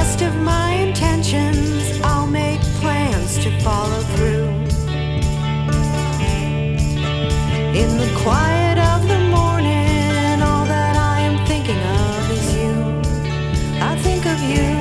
best of my intentions, I'll make plans to follow through. In the quiet of the morning, all that I am thinking of is you. I think of you.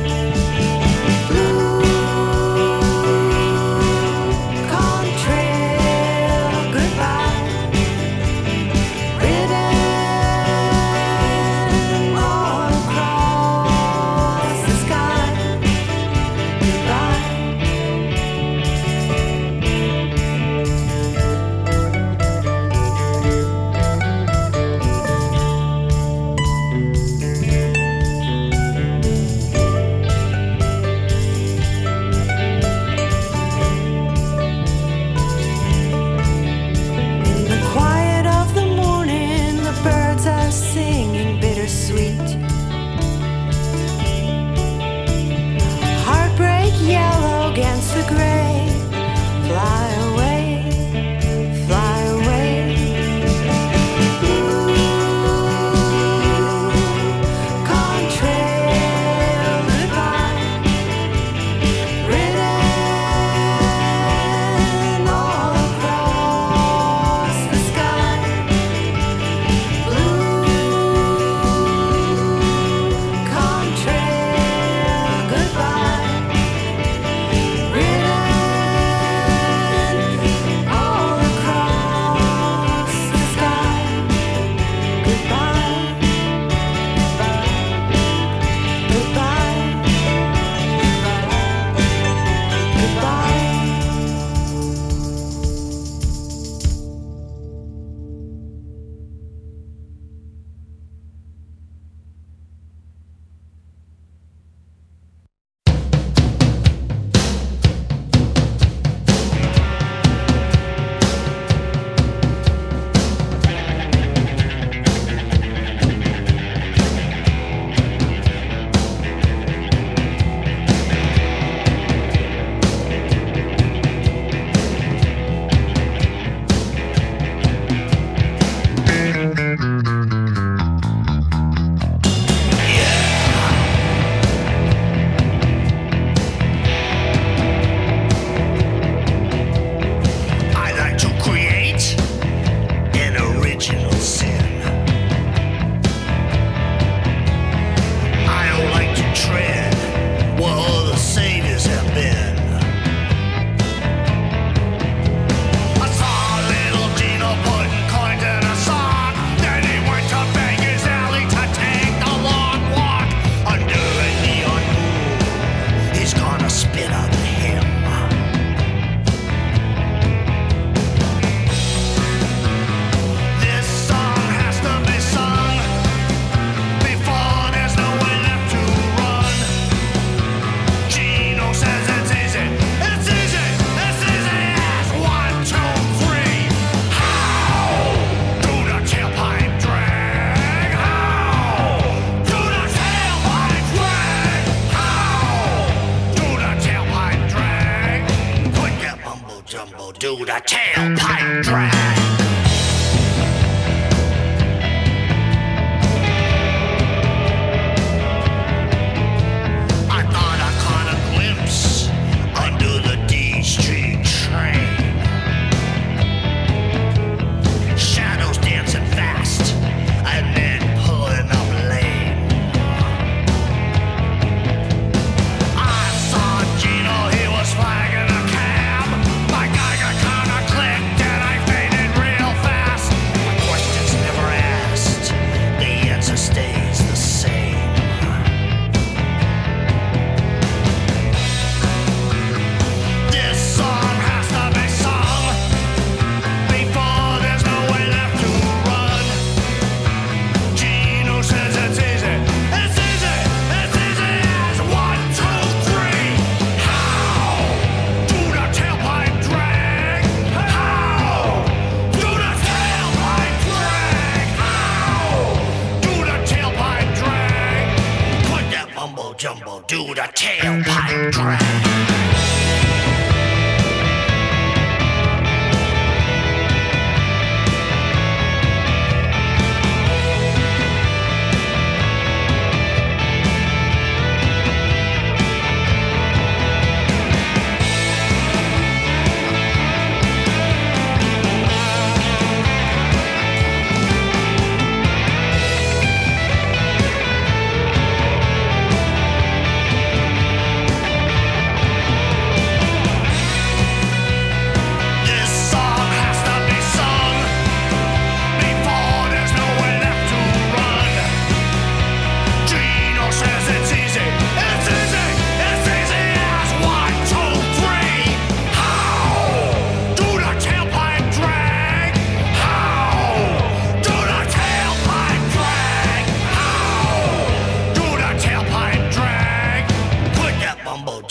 Do the tailpipe drag. I thought I caught a glimpse under the D Street train. Shadows dancing fast and then pulling up lane. I saw Gino, he was flagging a cab. My Geiger counter clicked and I faded real fast. My questions never asked, the answer stays the same. This song has to be sung before there's no way left to run. Gino says it's easy, it's easy, it's easy as 1, 2, 3. How do the tailpipe drag? How do the tailpipe drag? How do the tailpipe drag? Put that mumbo jumbo, do the tailpipe drag.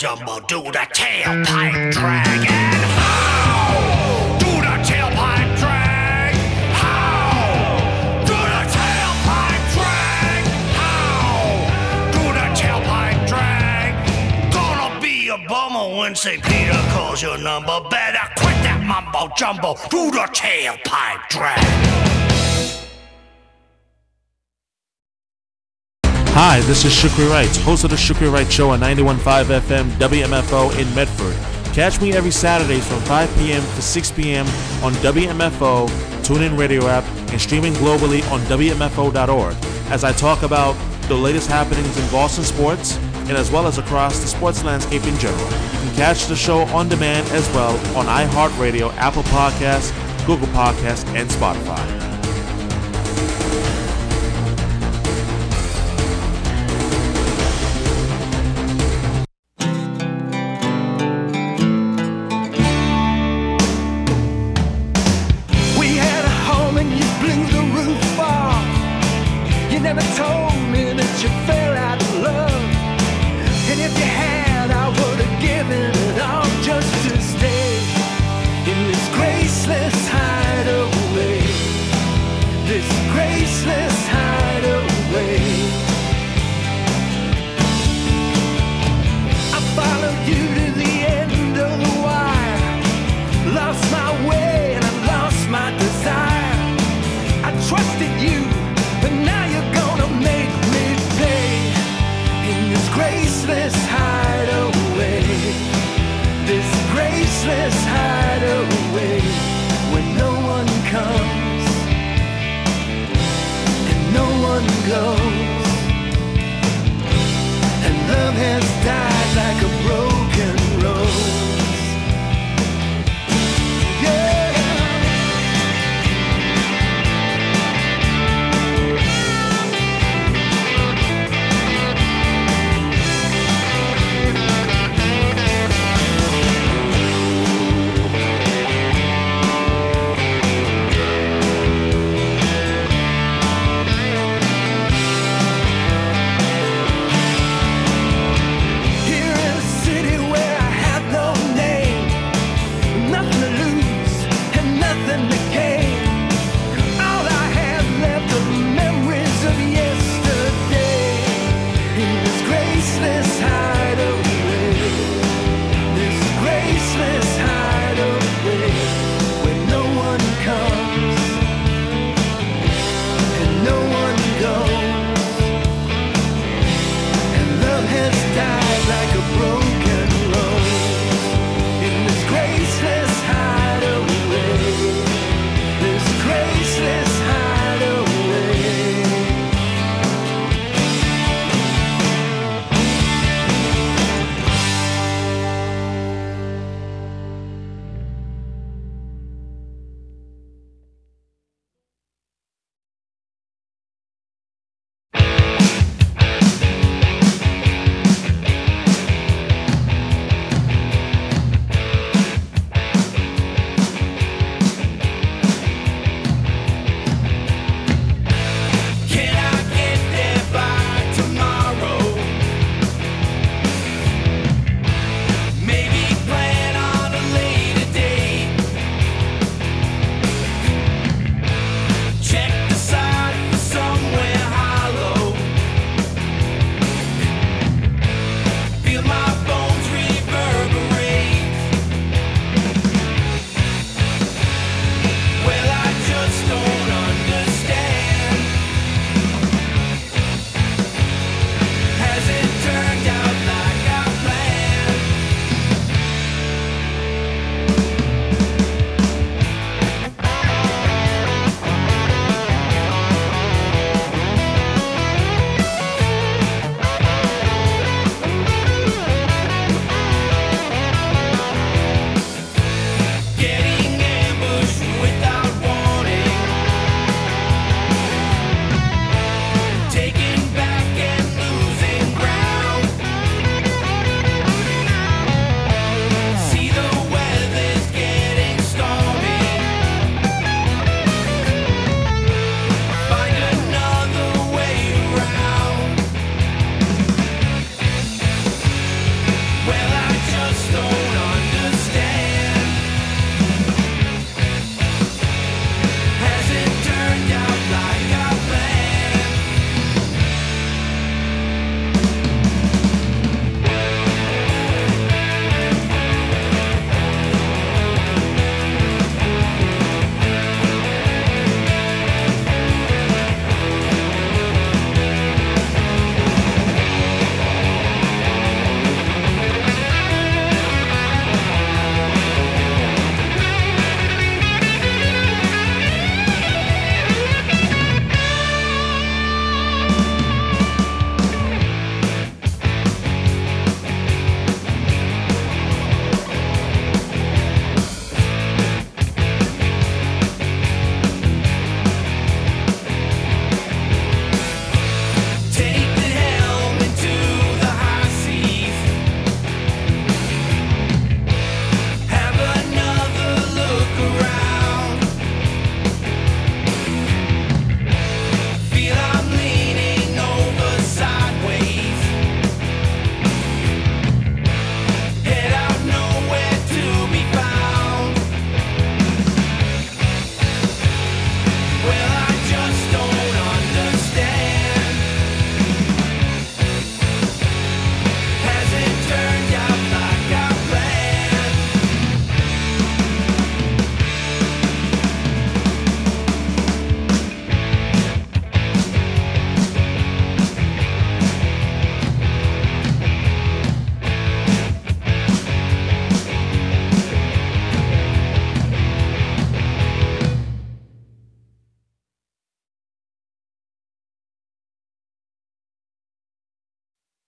jumbo, do the tailpipe drag. And how do the tailpipe drag? How do the tailpipe drag? How do the tailpipe drag? Gonna be a bummer when St. Peter calls your number. Better quit that mumbo jumbo, do the tailpipe drag. Hi, this is Shukri Wright, host of the Shukri Wright Show on 91.5 FM WMFO in Medford. Catch me every Saturdays from 5 p.m. to 6 p.m. on WMFO, TuneIn Radio app, and streaming globally on WMFO.org as I talk about the latest happenings in Boston sports and as well as across the sports landscape in general. You can catch the show on demand as well on iHeartRadio, Apple Podcasts, Google Podcasts, and Spotify.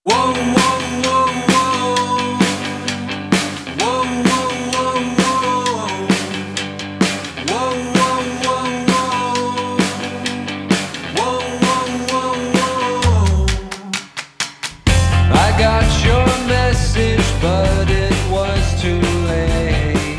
I got your message, but it was too late.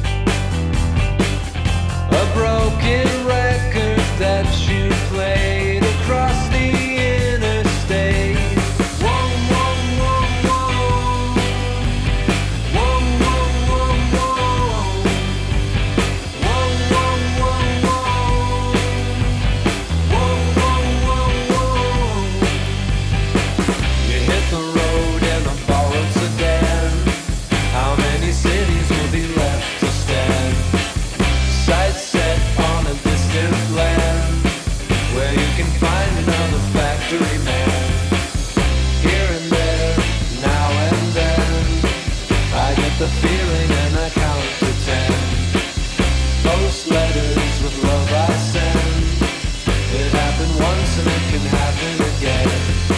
A broken record that you played across the interstate. Whoa, whoa, whoa, whoa. Whoa, whoa, whoa, whoa. Whoa, whoa, whoa, whoa. Whoa, whoa, whoa, whoa. You hit the road in a borrowed sedan. How many cities will be left to stand? Sights set on a distant land, where you can find another factory man. Here and there, now and then, I get the feeling and I count to 10. Post letters with love I send. It happened once and it can happen again.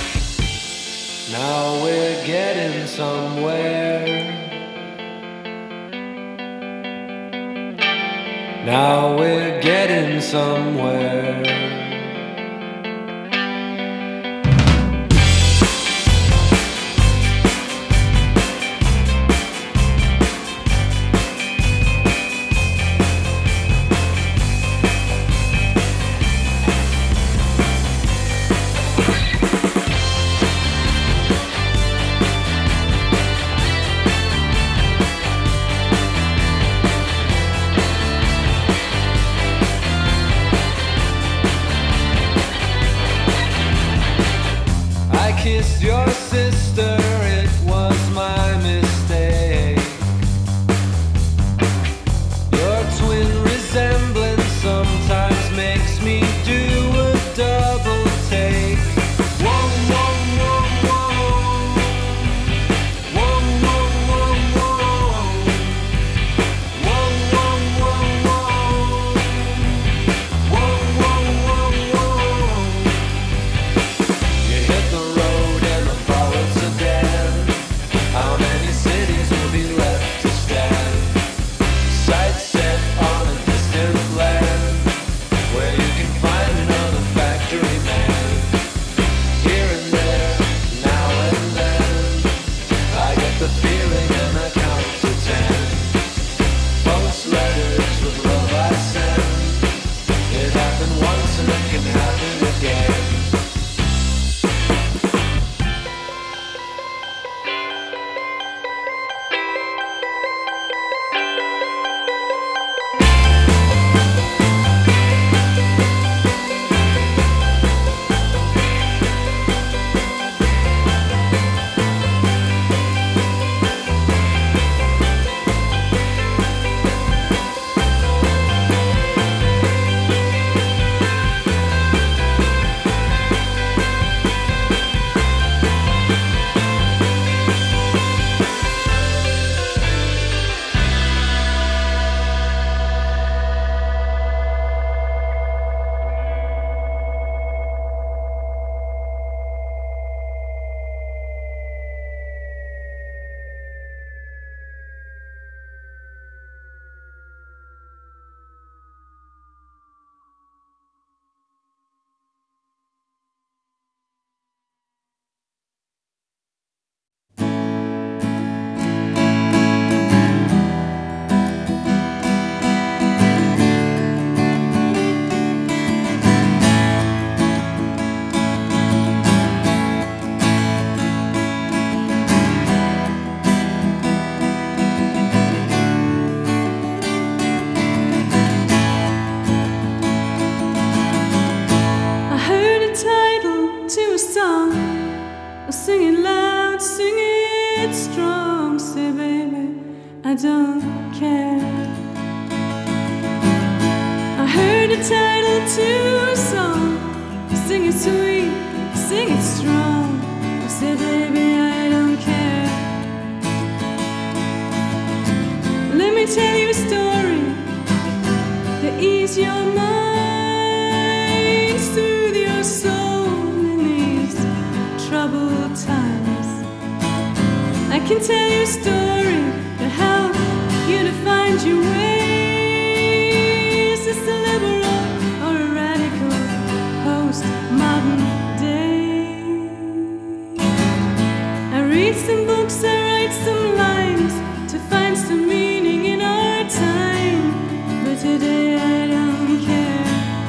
Now we're getting somewhere. Now we're getting somewhere. I kissed your sister, it was my mistake. Your twin resemblance sometimes makes me do a double take. Whoa, whoa, whoa, whoa. Whoa, whoa, whoa, whoa. Whoa, whoa, whoa, whoa. Whoa, whoa, whoa, whoa. You hit the road in a borrowed sedan. How many cities will be left to stand? Sights set on a distant land, where you can find another factory man. Here and there, now and then, I get the feeling and I count to 10. Post letters with love I send. It happened once and it can happen again. I heard a title to a song. Sing it loud, sing it strong. Say, baby, I don't care. I heard a title to a song. Sing it sweet, sing it strong. Say, baby, I don't care. Let me tell you a story to ease your mind, soothe your soul in these troubled times. can tell you a story to help you to find your way. Is this a liberal or a radical post-modern day? I read some books, I write some lines to find some meaning in our time, but today I don't care,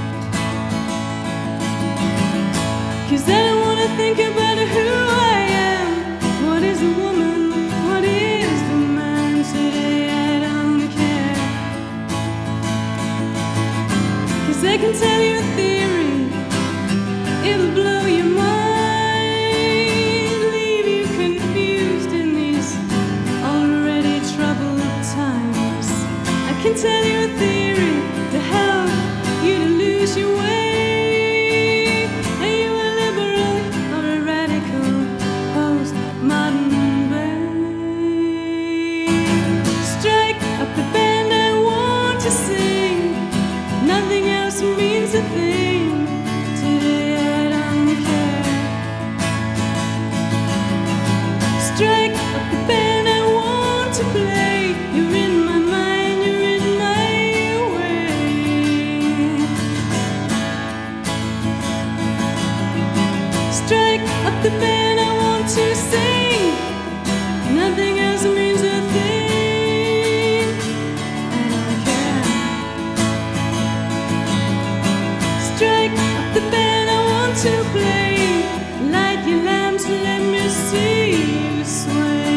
'cause I don't wanna think about who I am. What is a woman? What is the man? Today I don't care, 'cause I can tell you a theory, it'll blow your mind, leave you confused in these already troubled times. I can tell you a theory to help you to lose your way. Are you a liberal or a radical post-modern band? Strike up the band I want to sing. Nothing else means a thing. Today I don't care. Strike up the band I want to play. You're in my mind, you're in my way. Strike up the band I want to sing. Nothing else means a thing. I don't care. Strike up the band I want to play. Light your lamps, let me see you sway.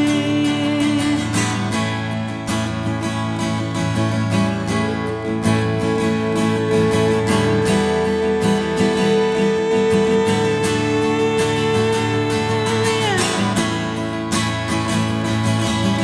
Yeah.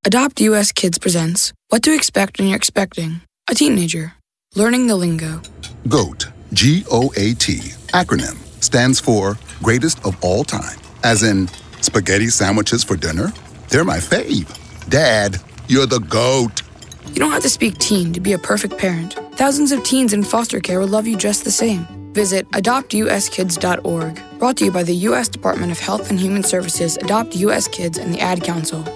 Adopt US Kids presents What to Expect When You're Expecting a Teenager. Learning the lingo. GOAT, G-O-A-T, acronym, stands for Greatest of All Time. As in, spaghetti sandwiches for dinner? They're my fave. Dad, you're the GOAT. You don't have to speak teen to be a perfect parent. Thousands of teens in foster care will love you just the same. Visit adoptuskids.org. Brought to you by the U.S. Department of Health and Human Services, Adopt U.S. Kids, and the Ad Council.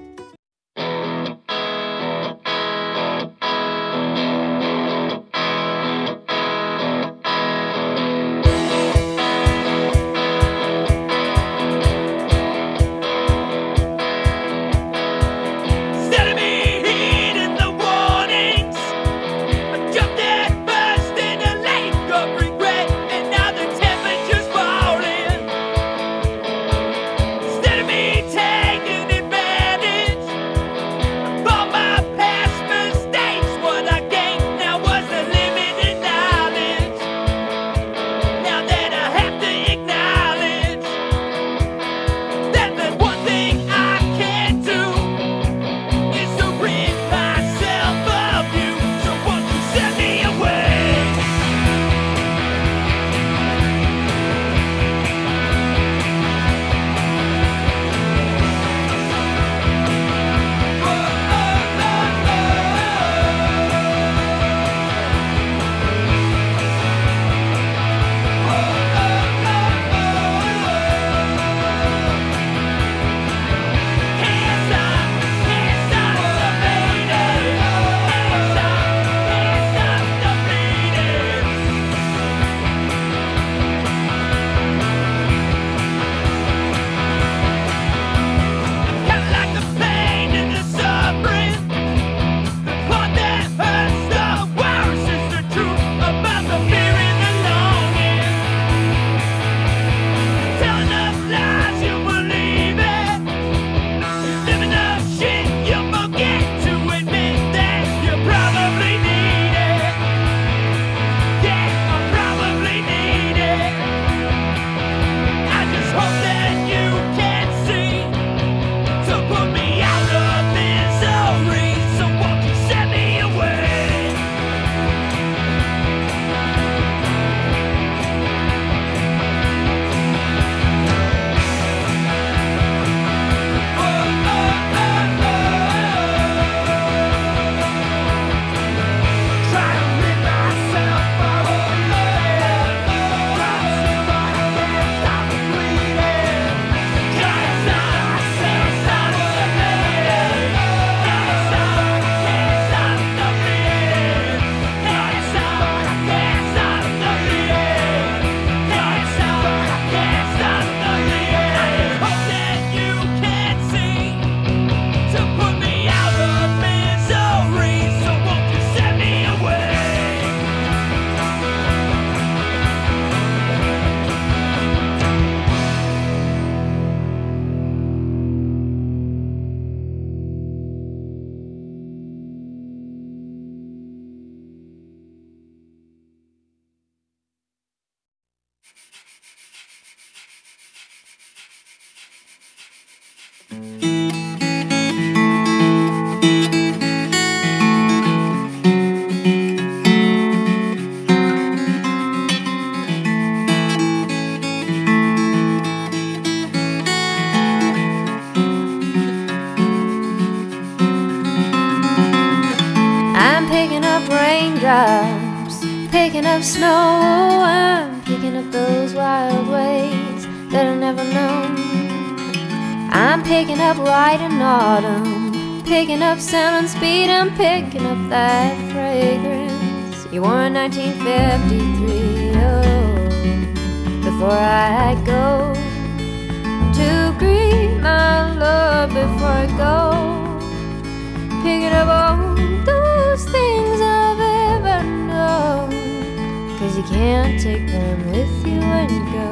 Picking up snow, I'm picking up those wild ways that I never known. I'm picking up light and autumn, picking up sound and speed. I'm picking up that fragrance you wore in 1953. Oh, before I go to greet my love, before I go picking up all those things I've ever known, 'cause you can't take them with you when you go.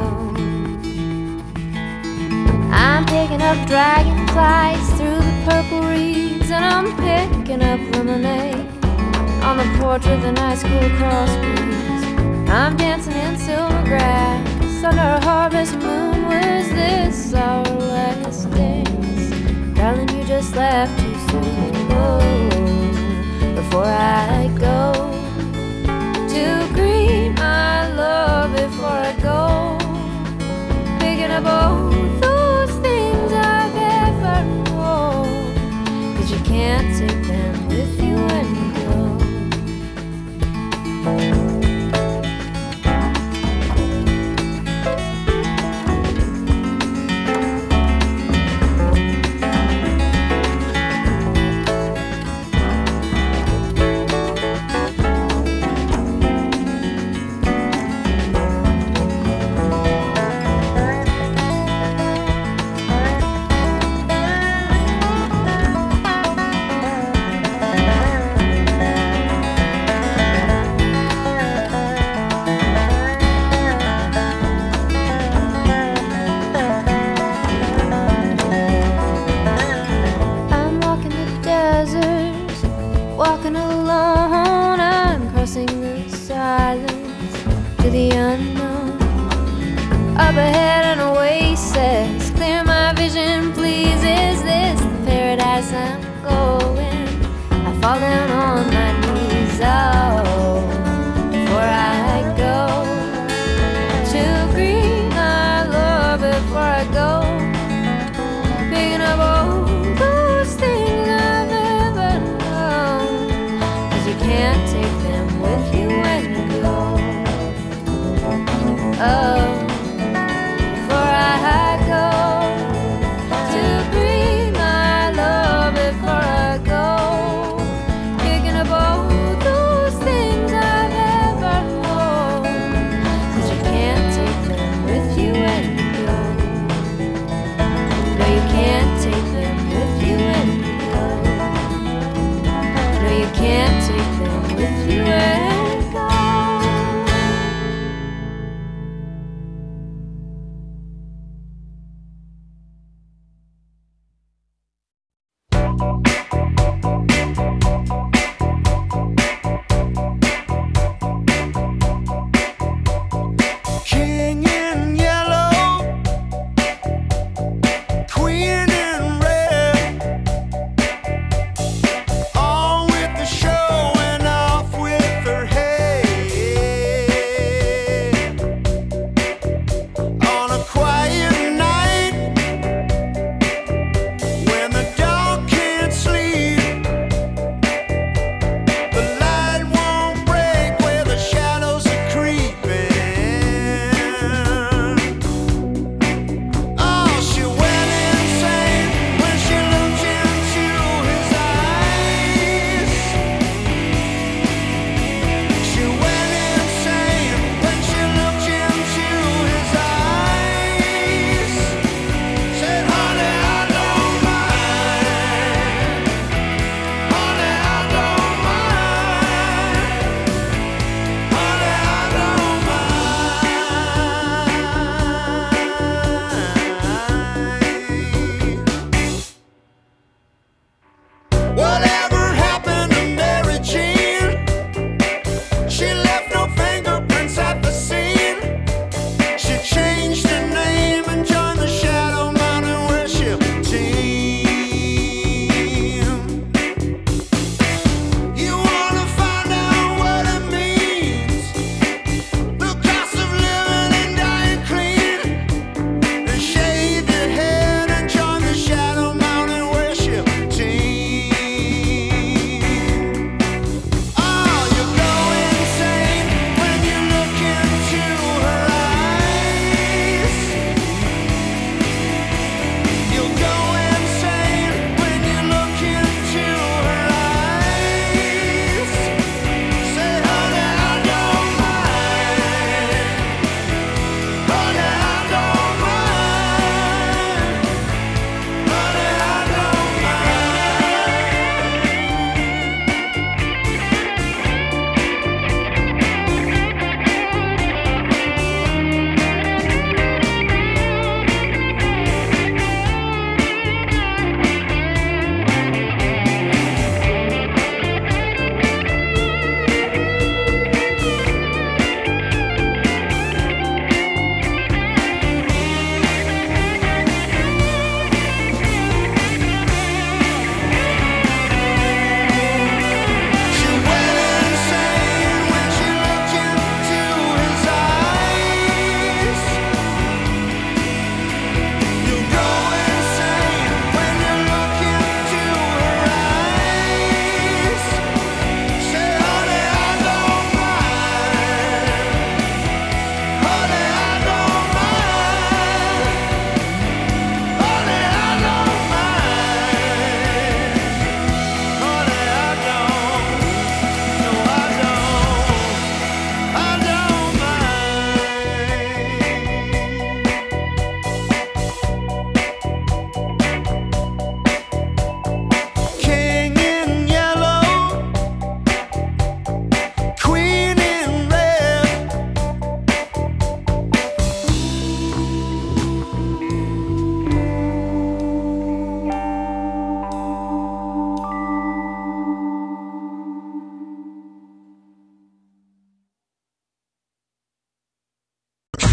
I'm picking up dragonflies through the purple reeds, and I'm picking up lemonade on the porch with a nice cool cross breeze. I'm dancing in silver grass under a harvest moon. Was this our last dance? Darling, you just laughed too soon. before I go. To greet my love before I go. Picking up all those things I've ever known. 'Cause you can't take them with you when you go. I'm walking the deserts, walking alone. I'm crossing the silence to the unknown. Up ahead an oasis, clear my vision, please. Is this the paradise I'm going? I fall down on my knees, oh, before I go. To greet my love before I go. Picking up all those things I've ever known. 'Cause you can't take them with you when you go. Oh, before I go. To greet my love before I go. Picking up all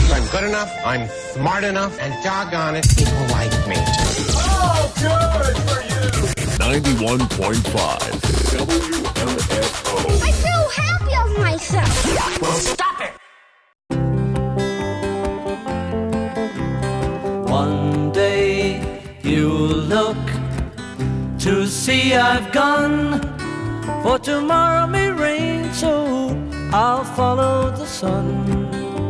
I'm good enough, I'm smart enough, and doggone it, people like me. Oh, good for you! 91.5 WMFO. I'm so happy of myself. Well, stop it! One day you'll look to see I've gone, for tomorrow may rain, so I'll follow the sun.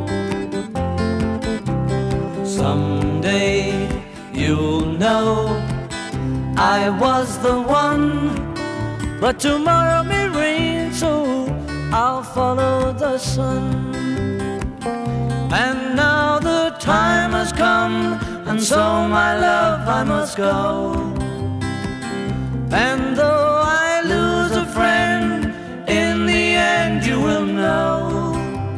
Someday you'll know I was the one, but tomorrow may rain, so I'll follow the sun. And now the time has come, and so my love I must go. And though I lose a friend, in the end you will know.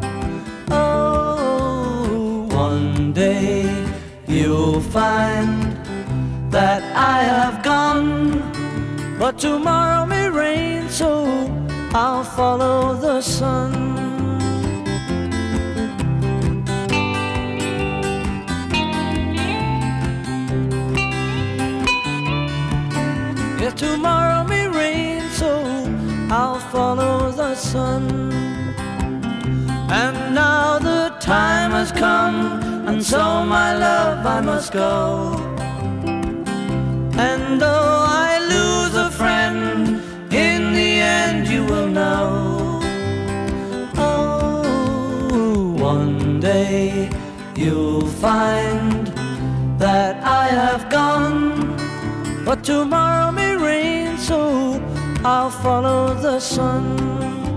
Oh, one day you'll find that I have gone, but tomorrow may rain, so I'll follow the sun. Yeah, tomorrow may rain, so I'll follow the sun. And now the time has come, and so my love I must go. And though I lose a friend, in the end you will know. Oh, one day you'll find that I have gone, but tomorrow may rain, so I'll follow the sun.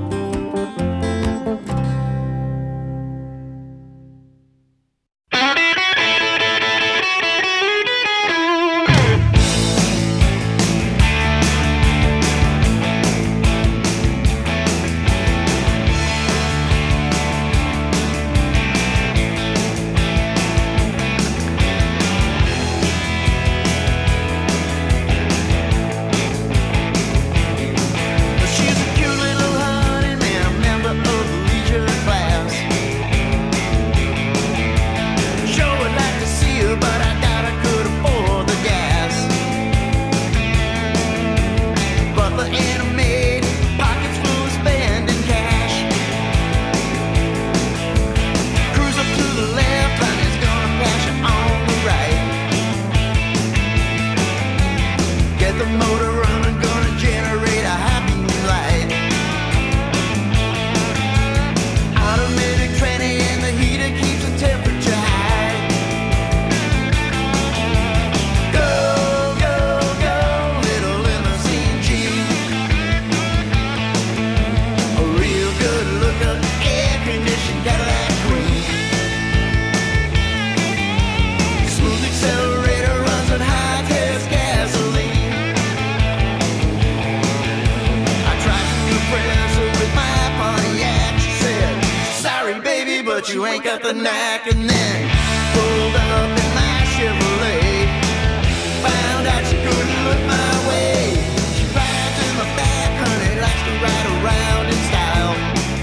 but you ain't got the knack. And then pulled up in my Chevrolet, found out she couldn't look my way. She rides in the back, honey, likes to ride around in style.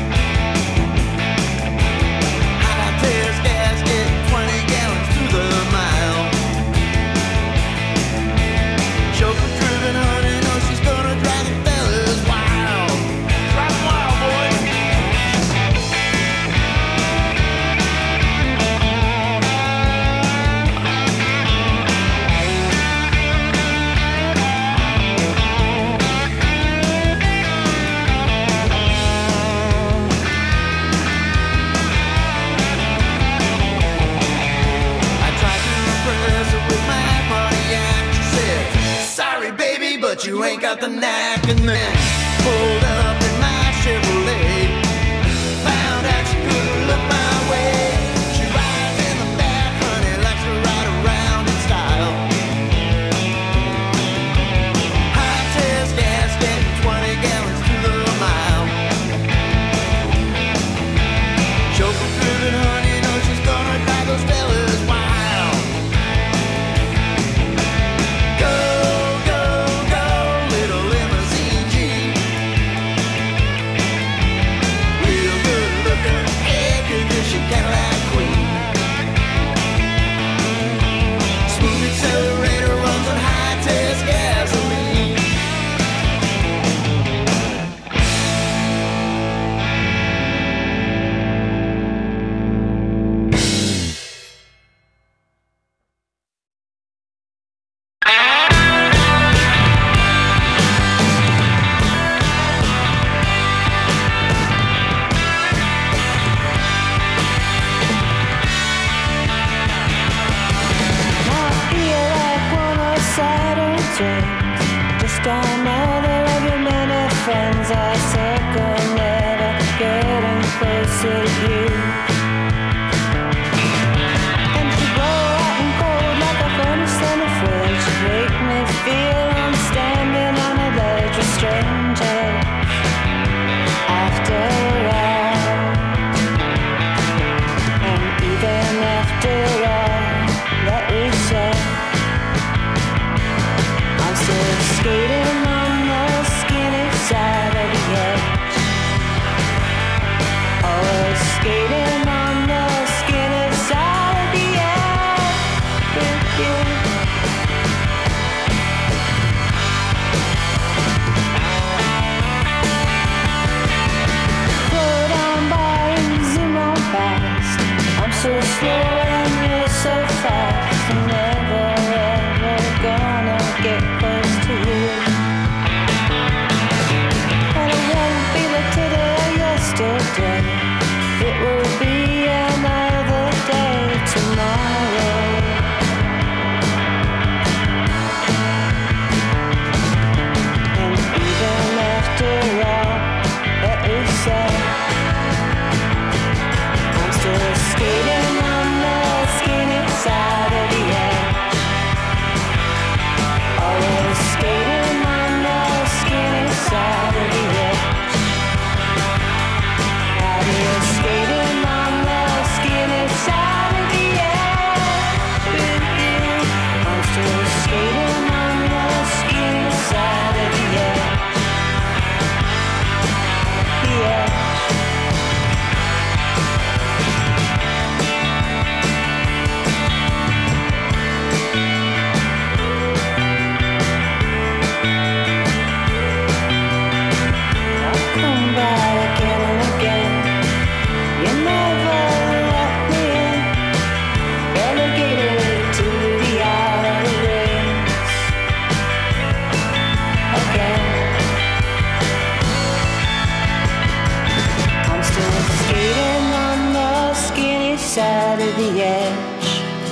High test gasket, 20 gallons to the mile. Chauffeur driven, honey, knows she's gonna drive the fellas wild. Drive wild, boy. But you ain't got the knack. And then pulled up in my Chevrolet, found out she couldn't look my way. She rides in the back, honey, likes to ride around in style. High test gasket, 20 gallons to the mile. Chauffeur driven, honey, knows she's gonna drive those fellas wild. Go, go, go, little limousine Jeep. opposite of you. And to blow hot and cold like a furnace in a fridge, make me feel I'm standing on a ledge with strangers. After all, and even after all that we said, I'm still skating on the skinny side of the edge. Always skating on the skinny side of the edge with you. Slow down by and zoom on past. I'm so slow and you're so fast. I'm never ever gonna get close to you. And it won't be like today or yesterday. It will be another day tomorrow. And even after all that we said, I'm still skating on the skinny side of the edge. Always skating on the skinny side of the edge. Out here skating on the skinny side of the edge with you. I'm still skating on the skinny side of the edge. The edge. I'll come back again and again. You never let me in. Relegated to the outer rings. Again. I'm still skating on the skinny side of the edge.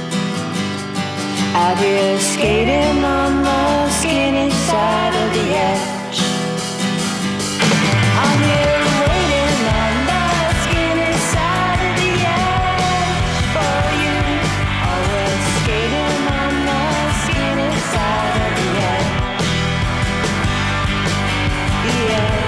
Out here skating on the skinny side of the edge. I'm here waiting on the skinny side of the edge for you. Always skating on the skinny side of the edge. The edge.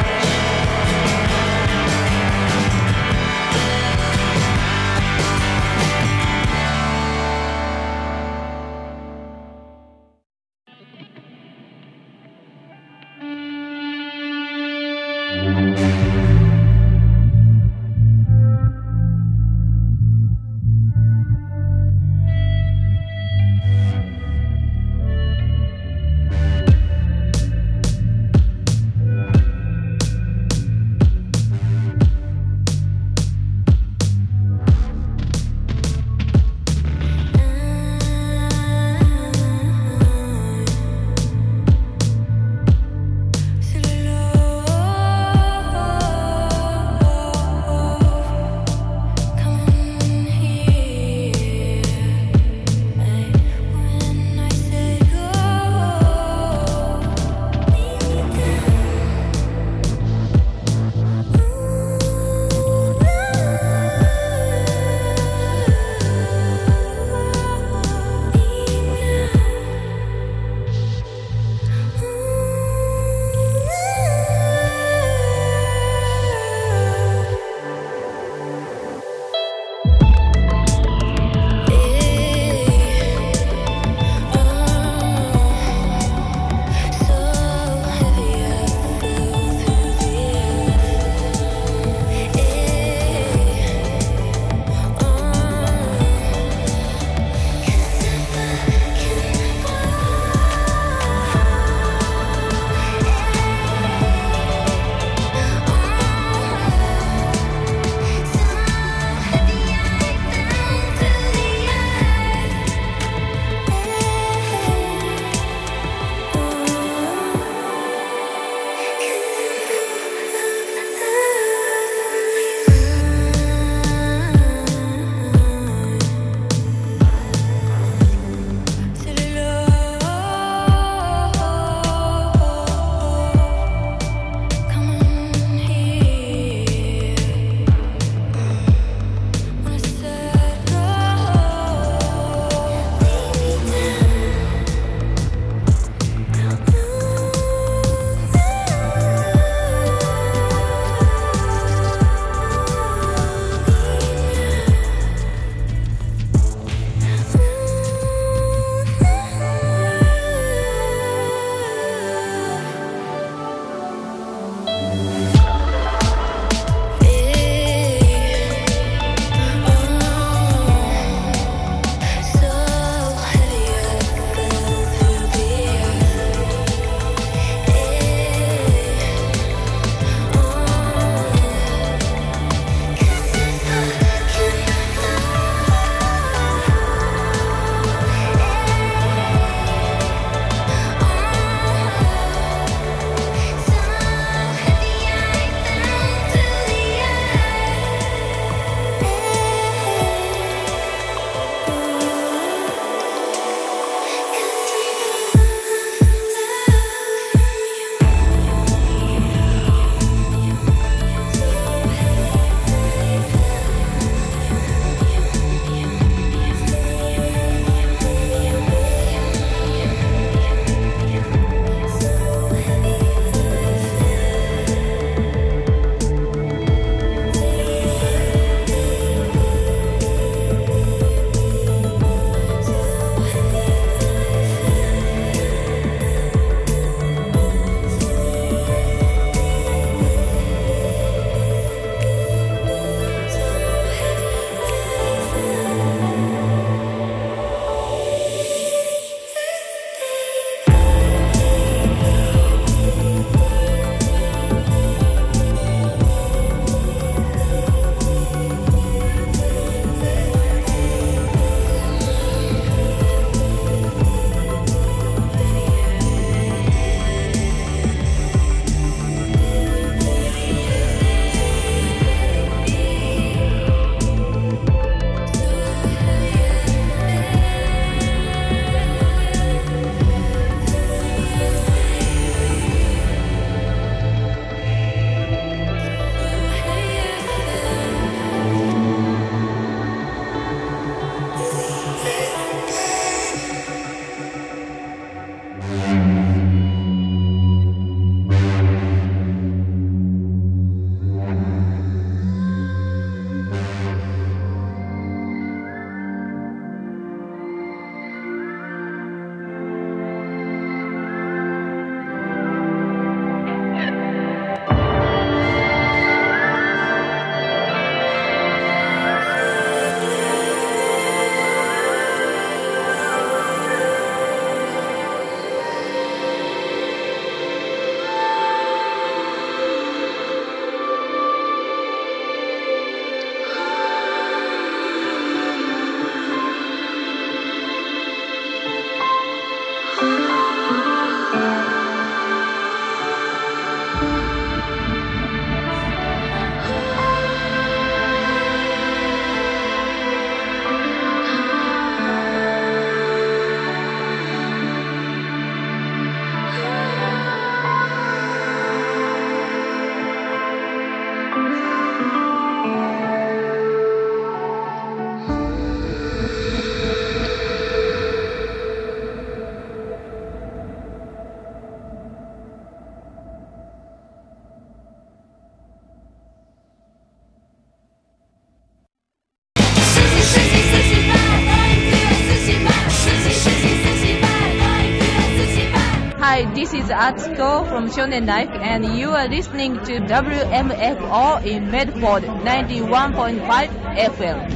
This is Atsuko from Shonen Life, and you are listening to WMFO in Medford 91.5 FM.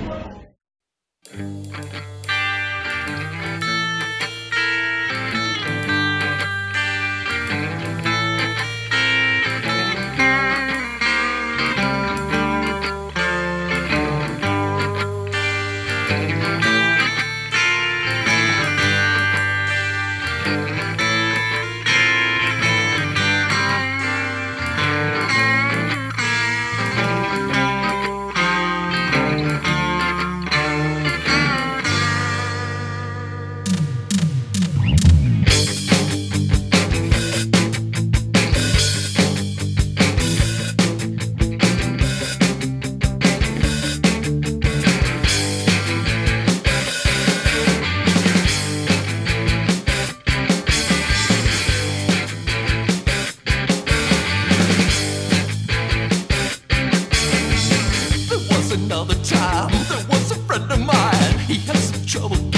Another time, there was a friend of mine. He had some trouble